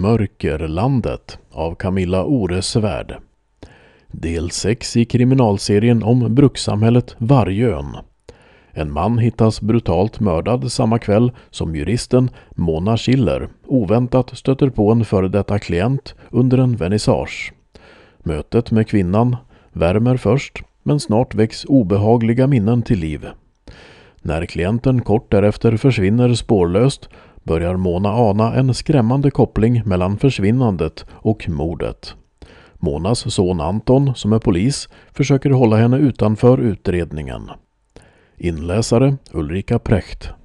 Mörkerlandet av Camilla Oresvärd. Del 6 i kriminalserien om brukssamhället Vargön. En man hittas brutalt mördad samma kväll som juristen Mona Schiller oväntat stöter på en före detta klient under en vernissage. Mötet med kvinnan värmer först, men snart väcks obehagliga minnen till liv. När klienten kort därefter försvinner spårlöst börjar Mona ana en skrämmande koppling mellan försvinnandet och mordet. Monas son Anton, som är polis, försöker hålla henne utanför utredningen. Inläsare Ulrika Precht.